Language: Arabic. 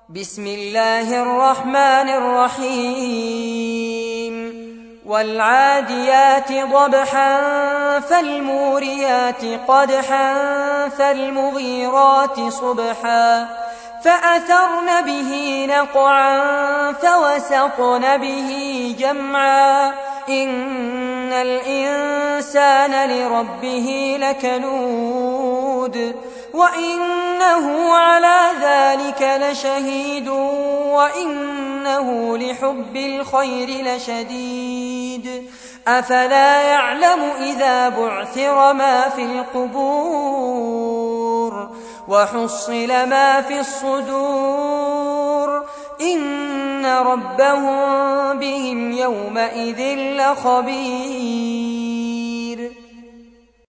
بسم الله الرحمن الرحيم والعاديات ضبحا فالموريات قدحا فالمغيرات صبحا فأثرن به نقعا فوسطن به جمعا إن الإنسان لربه لكنود وإنه على ذلك لشهيد وإنه لحب الخير لشديد أفلا يعلم إذا بعثر ما في القبور وحصل ما في الصدور إن ربهم بهم يومئذ لخبير.